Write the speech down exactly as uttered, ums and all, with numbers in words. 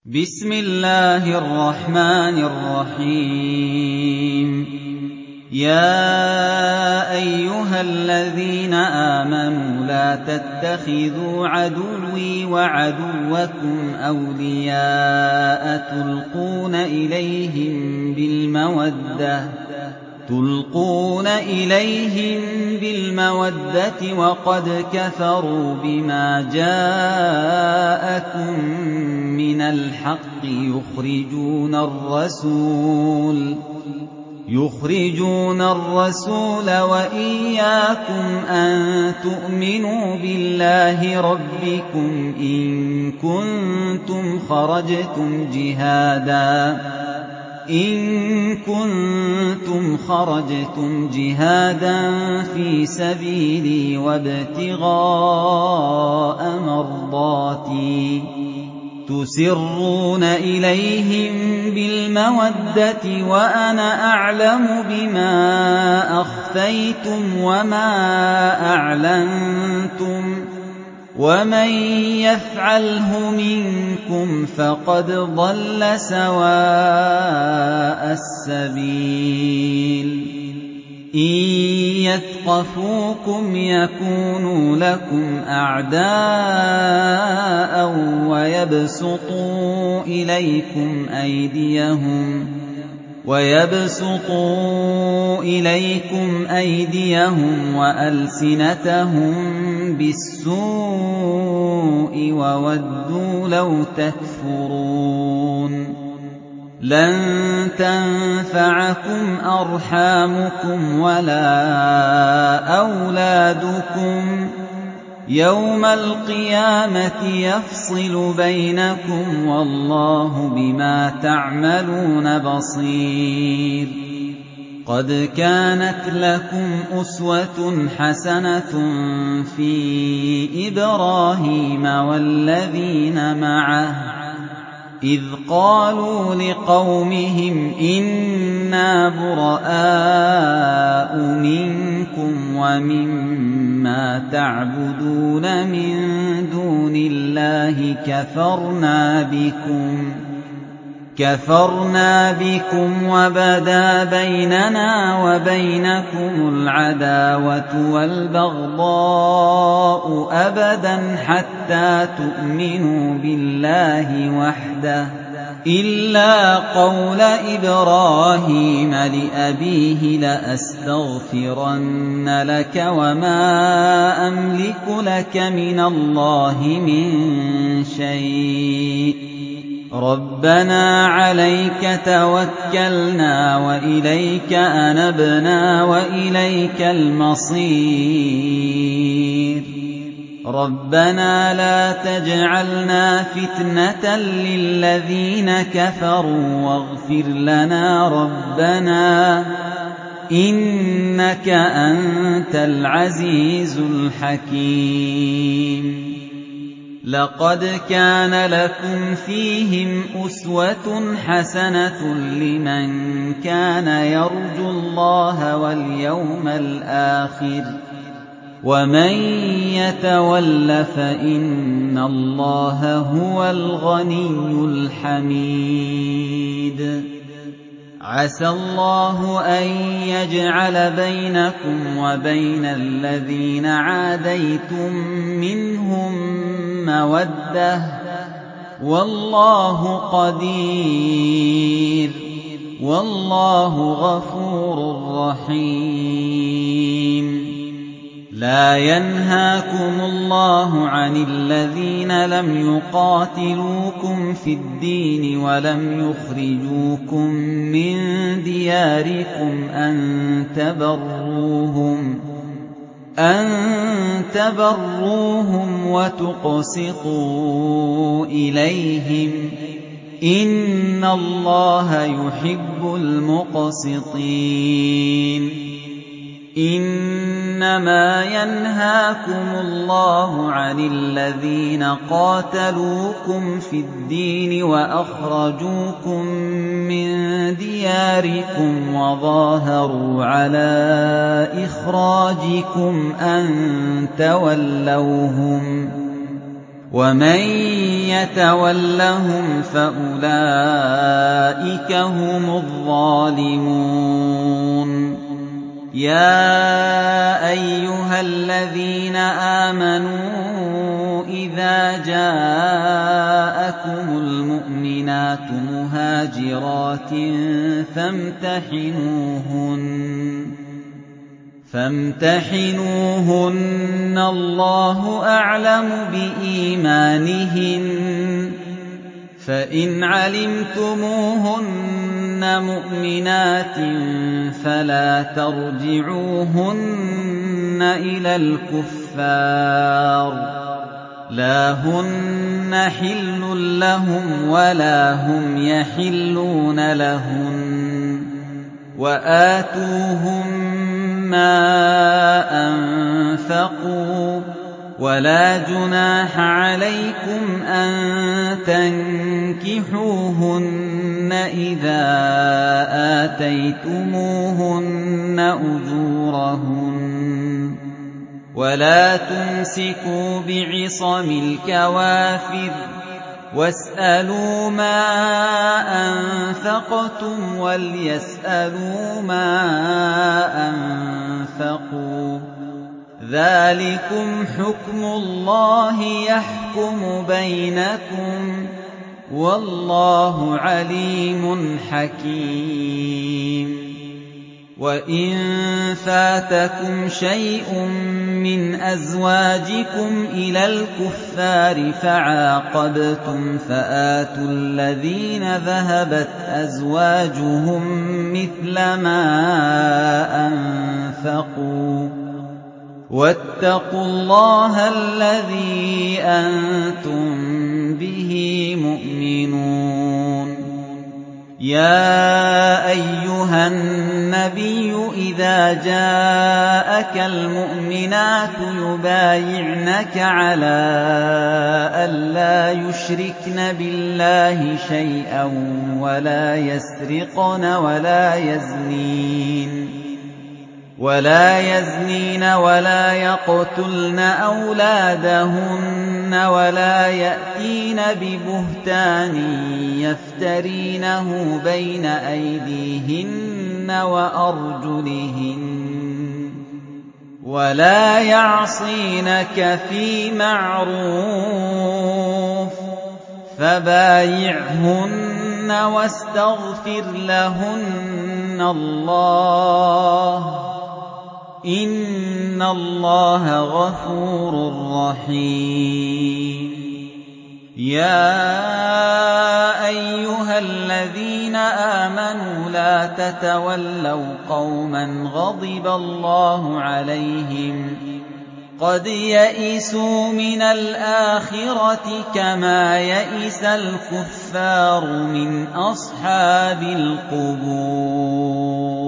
بسم الله الرحمن الرحيم يا أيها الذين آمنوا لا تتخذوا عدوي وعدوكم أولياء تلقون إليهم بالمودة تلقون إليهم بالمودة وقد كفروا بما جاءكم من الحق يخرجون الرسول يخرجون الرسول وإياكم أن تؤمنوا بالله ربكم إن كنتم خرجتم جهادا إن كنتم خرجتم جهادا في سبيلي وابتغاء مرضاتي تسرون إليهم بالمودة وأنا أعلم بما أخفيتم وما أعلنتم ومن يفعله منكم فقد ضل سواء السبيل إن يثقفوكم يكونوا لكم أعداء ويبسطوا إليكم أيديهم ويبسطوا إليكم أيديهم وألسنتهم بالسوء وودوا لو تكفرون لن تنفعكم أرحامكم ولا أولادكم يوم القيامة يفصل بينكم والله بما تعملون بصير قد كانت لكم أسوة حسنة في إبراهيم والذين معه إذ قالوا لقومهم إنا براء منكم ومما تعبدون من دون الله كفرنا بكم كفرنا بكم وبدا بيننا وبينكم العداوة والبغضاء أبدا حتى تؤمنوا بالله وحده إلا قول إبراهيم لأبيه لأستغفرن لك وما أملك لك من الله من شيء ربنا عليك توكلنا وإليك أنبنا وإليك المصير ربنا لا تجعلنا فتنة للذين كفروا واغفر لنا ربنا إنك أنت العزيز الحكيم لقد كان لكم فيهم أسوة حسنة لمن كان يرجو الله واليوم الآخر ومن يتول فإن الله هو الغني الحميد عسى الله أن يجعل بينكم وبين الذين عاديتم منهم مودة والله قدير والله غفور رحيم لا ينهاكم الله عن الذين لم يقاتلوكم في الدين ولم يخرجوكم من دياركم أن تبروهم أن تبروهم وتقسطوا إليهم إن الله يحب المقسطين إنما ينهاكم الله عن الذين قاتلوكم في الدين وأخرجوكم من دياركم وظاهروا على إخراجكم أن تولوهم ومن يَتَوَلَّهُمْ فَأُولَٰئِكَ هُمُ الظَّالِمُونَ يَا أَيُّهَا الَّذِينَ آمَنُوا إِذَا جَاءَكُمُ الْمُؤْمِنَاتُ مُهَاجِرَاتٍ فَامْتَحِنُوهُنَّ ۖ اللَّهُ أَعْلَمُ بِإِيمَانِهِنَّ ۖ فَإِنْ عَلِمْتُمُوهُنَّ مُؤْمِنَاتٍ فَلَا تَرْجِعُوهُنَّ إِلَى الْكُفَّارِ ۖ لَا هُنَّ حِلٌّ لَّهُمْ وَلَا هُمْ يَحِلُّونَ لَهُنَّ ۖ وَآتُوهُم مَّا أَنفَقُوا ۚ وَلَا جُنَاحَ عَلَيْكُمْ أَن تَنكِحُوهُنَّ إِذَا آتَيْتُمُوهُنَّ أُجُورَهُنَّ ۚ وَلَا تُمْسِكُوا بِعِصَمِ الْكَوَافِرِ وَاسْأَلُوا مَا أَنفَقْتُمْ وَلْيَسْأَلُوا مَا أَنفَقُوا ۚ ذَٰلِكُمْ حُكْمُ اللَّهِ يَحْكُمُ بَيْنَكُمْ ۚ وَاللَّهُ عَلِيمٌ حَكِيمٌ وَإِن فَاتَكُمْ شَيْءٌ مِّنْ أَزْوَاجِكُمْ إِلَى الْكُفَّارِ فَعَاقَبْتُمْ فَآتُوا الَّذِينَ ذَهَبَتْ أَزْوَاجُهُم مِّثْلَ مَا أَنفَقُوا ۚ وَاتَّقُوا اللَّهَ الَّذِي أَنتُم بِهِ مُؤْمِنُونَ يَا أَيُّهَا النَّبِيُّ إِذَا جَاءَكَ الْمُؤْمِنَاتُ يُبَايِعْنَكَ عَلَىٰ أَن لَّا يُشْرِكْنَ بِاللَّهِ شَيْئًا وَلَا يَسْرِقْنَ وَلَا يَزْنِينَ وَلَا يَقْتُلْنَ أَوْلَادَهُنَّ وَلَا يَأْتِينَ بِبُهْتَانٍ يَفْتَرِينَهُ بَيْنَ أَيْدِيهِنَّ وَأَرْجُلِهِنَّ وَلَا يَعْصِينَكَ فِي مَعْرُوفٍ ۚ فَبَايِعْهُنَّ وَاسْتَغْفِرْ لَهُنَّ اللَّهَ ۖ إِنَّ اللَّهَ غَفُورٌ رَّحِيمٌ يَا أَيُّهَا الَّذِينَ آمَنُوا لَا تَتَوَلَّوْا قَوْمًا غَضِبَ اللَّهُ عَلَيْهِمْ قَدْ يَئِسُوا مِنَ الْآخِرَةِ كَمَا يَئِسَ الْكُفَّارُ مِنْ أَصْحَابِ الْقُبُورِ